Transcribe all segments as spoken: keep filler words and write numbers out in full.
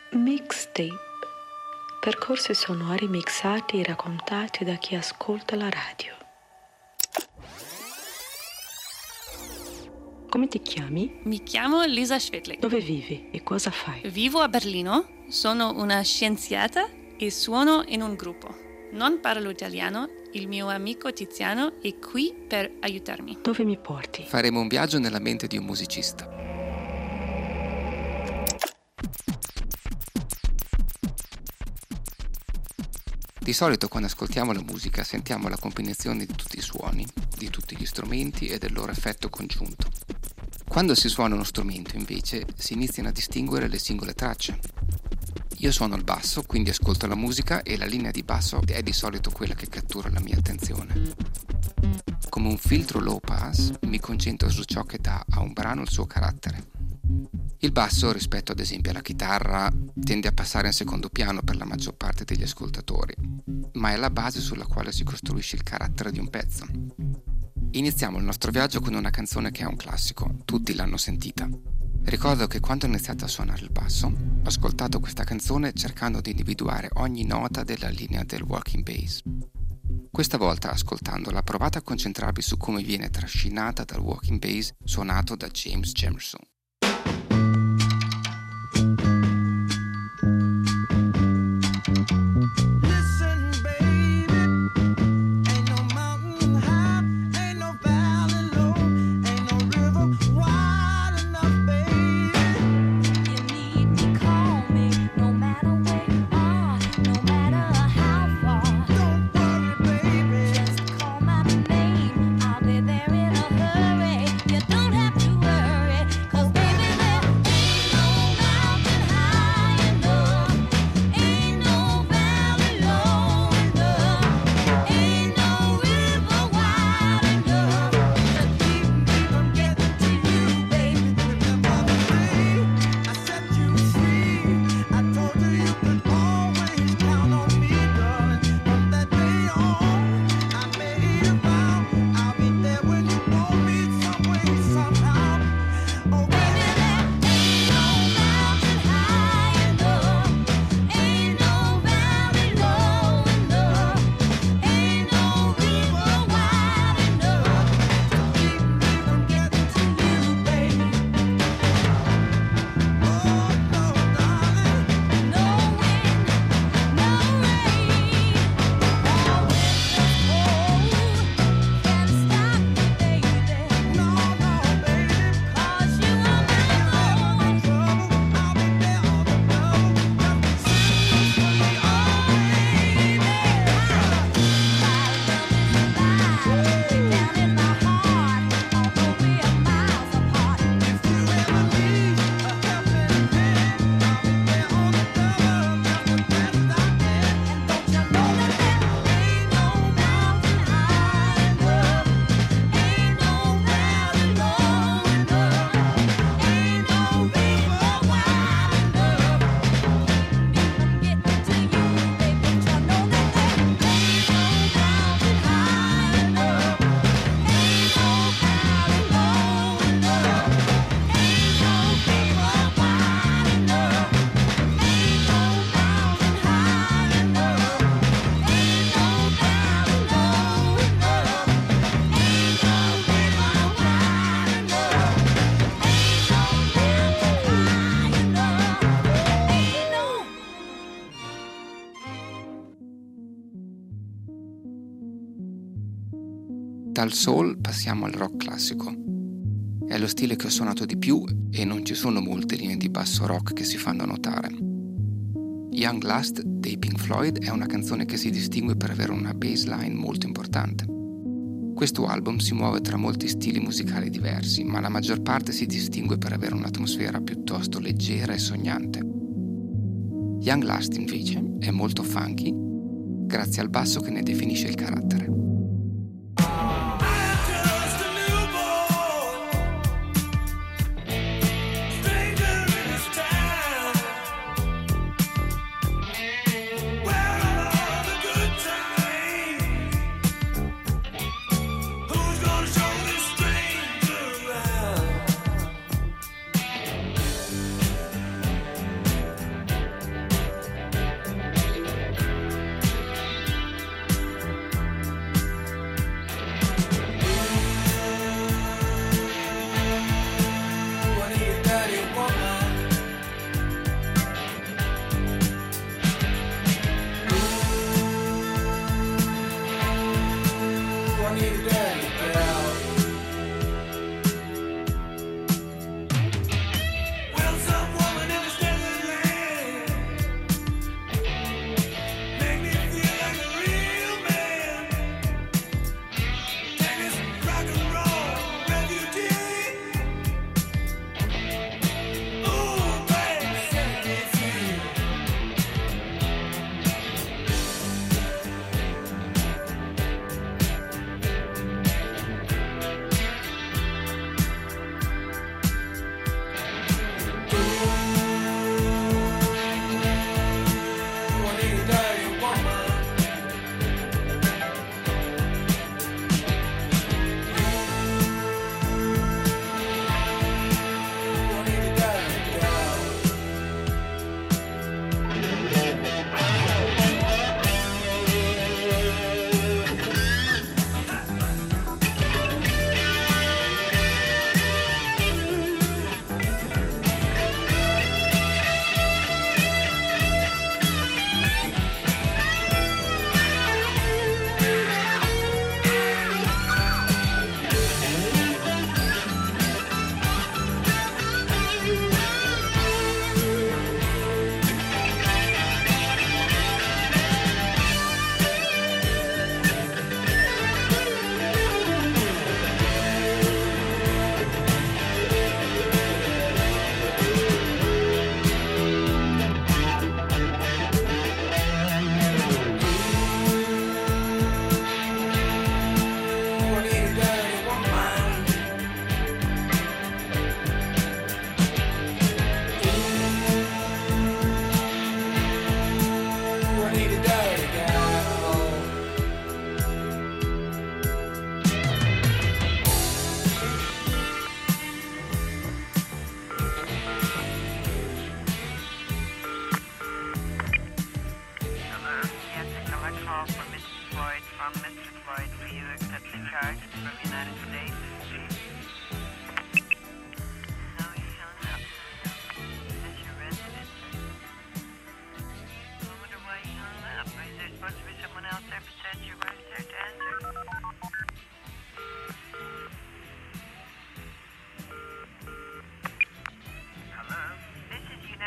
Mixtape. Percorsi sonori mixati e raccontati da chi ascolta la radio. Come ti chiami? Mi chiamo Lisa Schwedling. Dove vivi e cosa fai? Vivo a Berlino, sono una scienziata e suono in un gruppo. Non parlo italiano, il mio amico Tiziano è qui per aiutarmi. Dove mi porti? Faremo un viaggio nella mente di un musicista. Di solito quando ascoltiamo la musica sentiamo la combinazione di tutti i suoni, di tutti gli strumenti e del loro effetto congiunto. Quando si suona uno strumento, invece, si iniziano a distinguere le singole tracce. Io suono il basso, quindi ascolto la musica e la linea di basso è di solito quella che cattura la mia attenzione. Come un filtro low pass, mi concentro su ciò che dà a un brano il suo carattere. Il basso, rispetto ad esempio alla chitarra, tende a passare in secondo piano per la maggior parte degli ascoltatori, ma è la base sulla quale si costruisce il carattere di un pezzo. Iniziamo il nostro viaggio con una canzone che è un classico, tutti l'hanno sentita. Ricordo che quando ho iniziato a suonare il basso, ho ascoltato questa canzone cercando di individuare ogni nota della linea del walking bass. Questa volta, ascoltandola, provate a concentrarvi su come viene trascinata dal walking bass suonato da James Jamerson. Dal soul passiamo al rock classico. È lo stile che ho suonato di più e non ci sono molte linee di basso rock che si fanno notare. Young Lust dei Pink Floyd è una canzone che si distingue per avere una bassline molto importante. Questo album si muove tra molti stili musicali diversi, ma la maggior parte si distingue per avere un'atmosfera piuttosto leggera e sognante. Young Lust invece è molto funky, grazie al basso che ne definisce il carattere.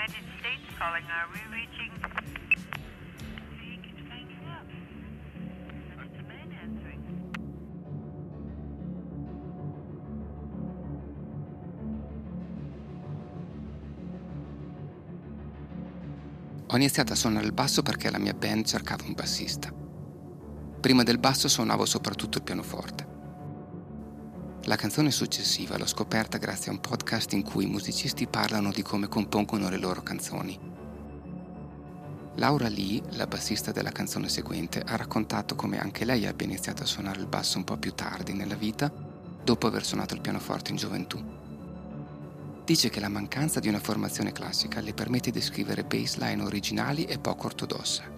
United States calling. Are we reaching? He keeps hanging up. It's a man answering. Ho iniziato a suonare il basso perché la mia band cercava un bassista. Prima del basso suonavo soprattutto il pianoforte. La canzone successiva l'ho scoperta grazie a un podcast in cui i musicisti parlano di come compongono le loro canzoni. Laura Lee, la bassista della canzone seguente, ha raccontato come anche lei abbia iniziato a suonare il basso un po' più tardi nella vita, dopo aver suonato il pianoforte in gioventù. Dice che la mancanza di una formazione classica le permette di scrivere bassline originali e poco ortodosse.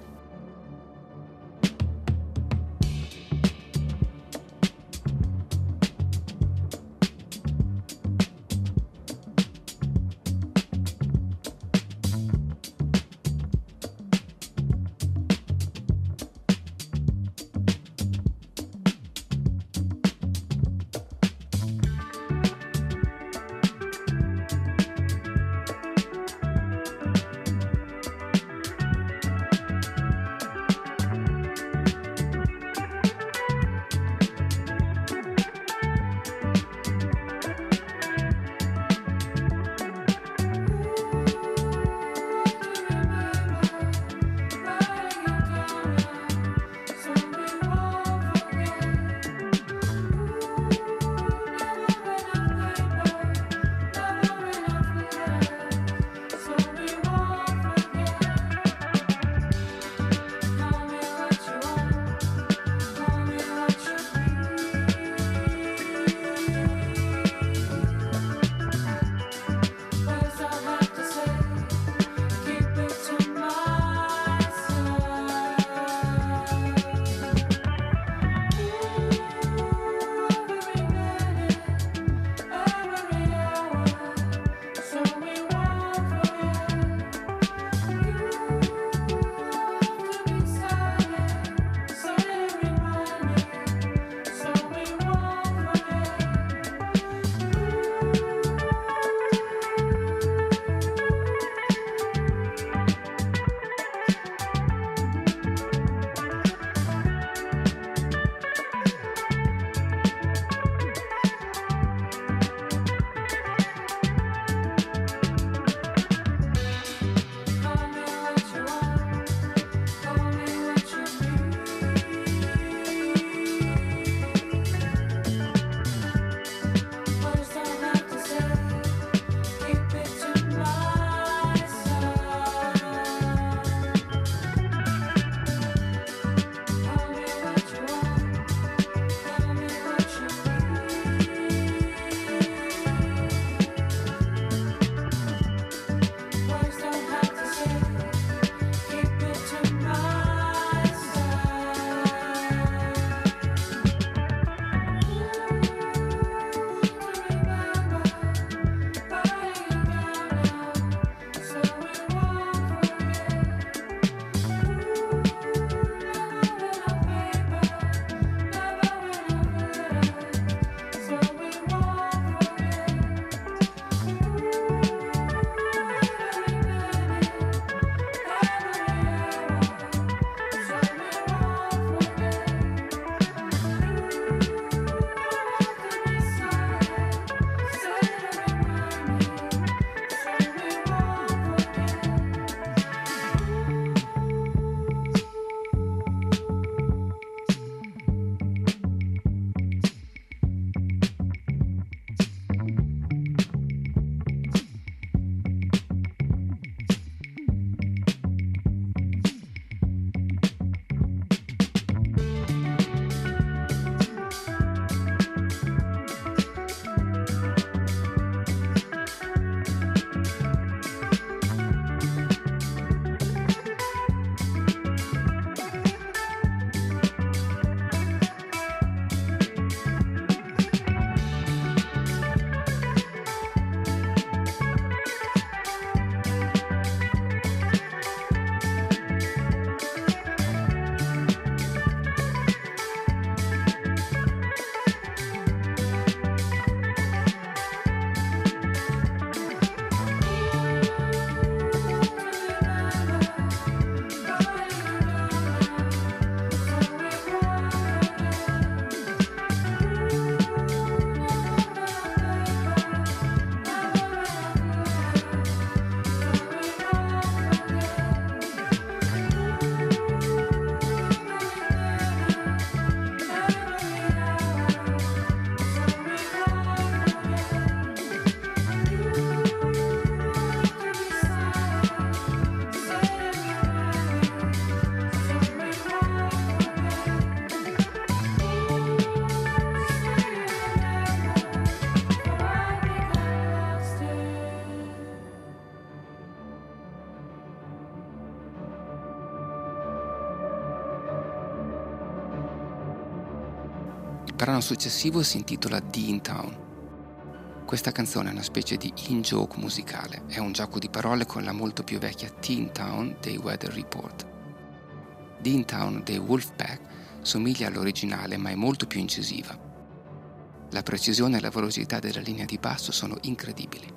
Il brano successivo si intitola Dean Town. Questa canzone è una specie di in-joke musicale, è un gioco di parole con la molto più vecchia Teen Town dei Weather Report. Dean Town dei Wolfpack somiglia all'originale ma è molto più incisiva. La precisione e la velocità della linea di basso sono incredibili.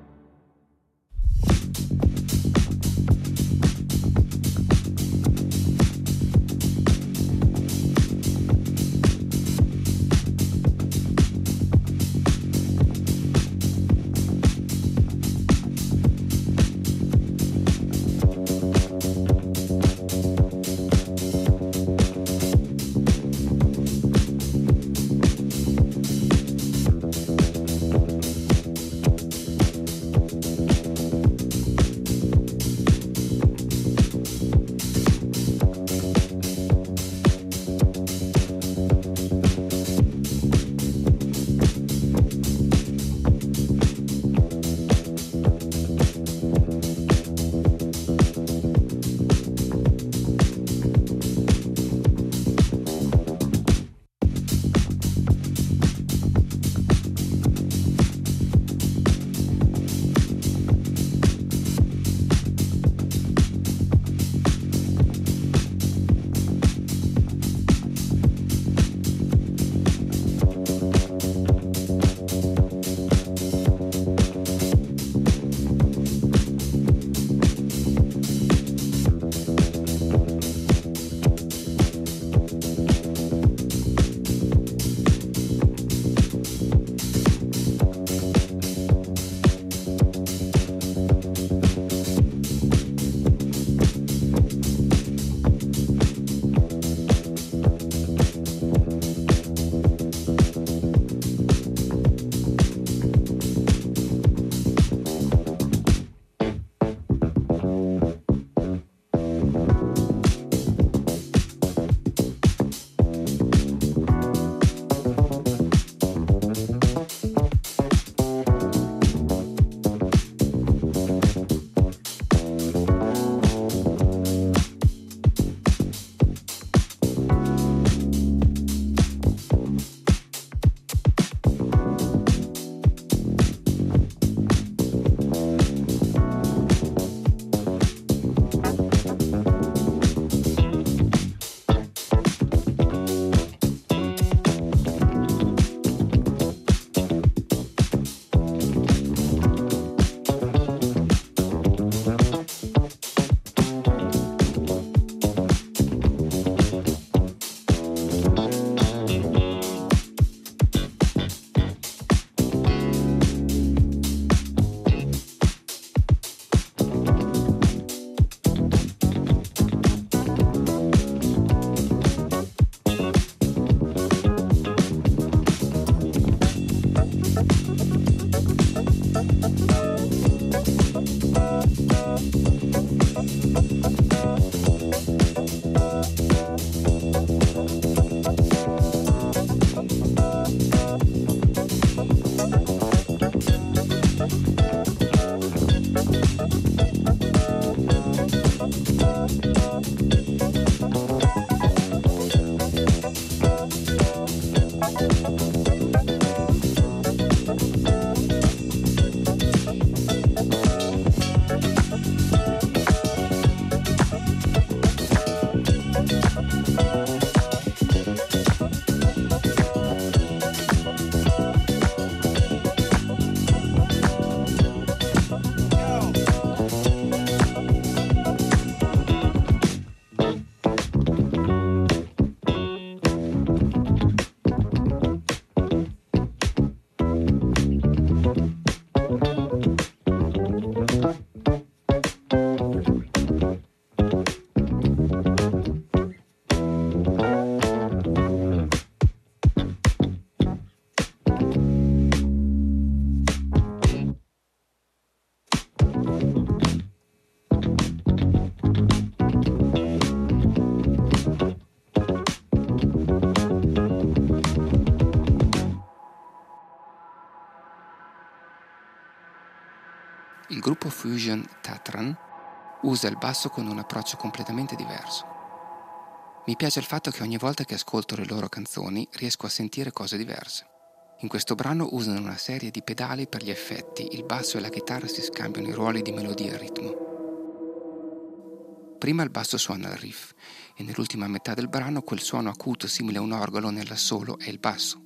Il gruppo fusion Tatran usa il basso con un approccio completamente diverso. Mi piace il fatto che ogni volta che ascolto le loro canzoni riesco a sentire cose diverse. In questo brano usano una serie di pedali per gli effetti, il basso e la chitarra si scambiano i ruoli di melodia e ritmo. Prima il basso suona il riff e nell'ultima metà del brano quel suono acuto simile a un organo nell'assolo è il basso.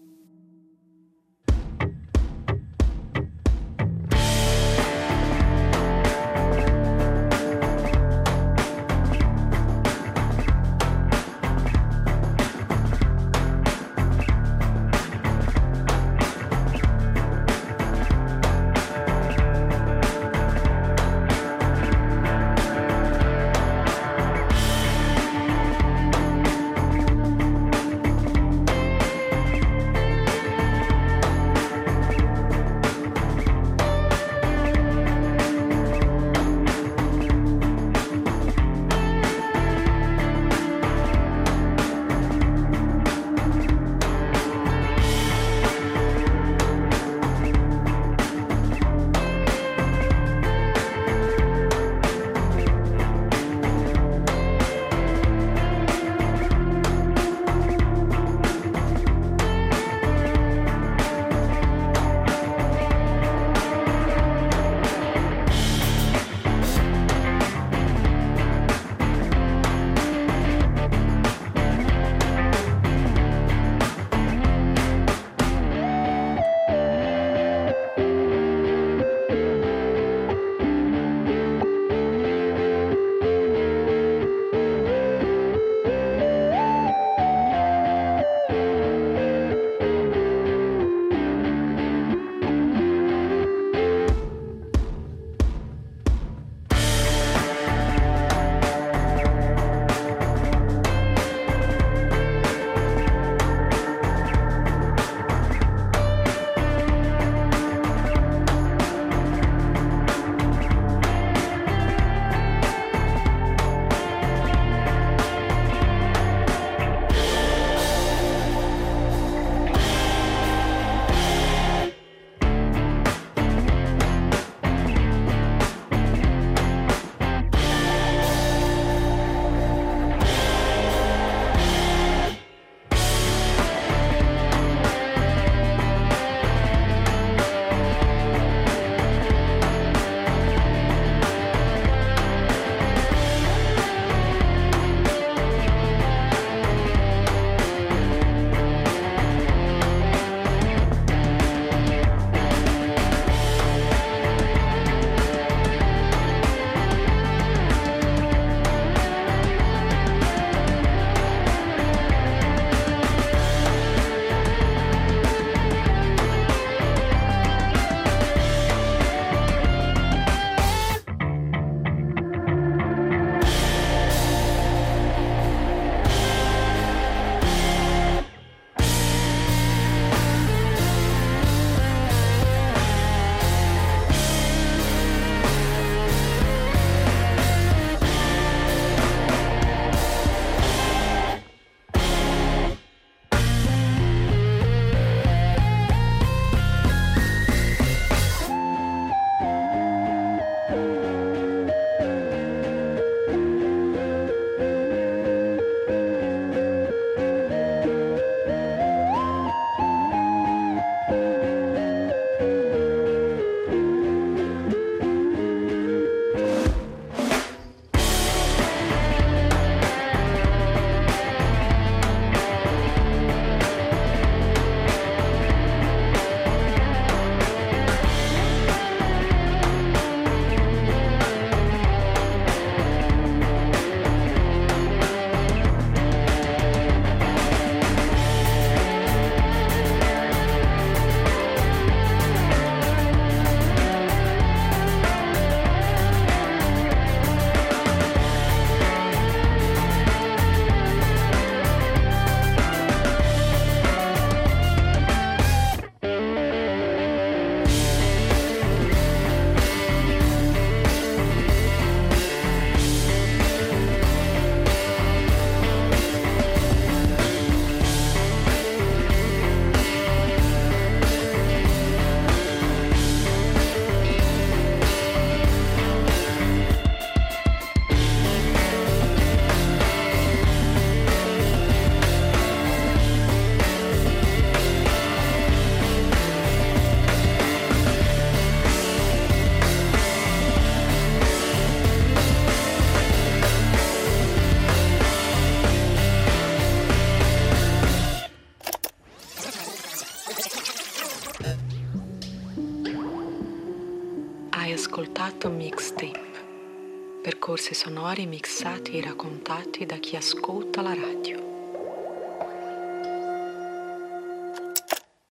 Hai ascoltato Mixtape, percorsi sonori mixati e raccontati da chi ascolta la radio.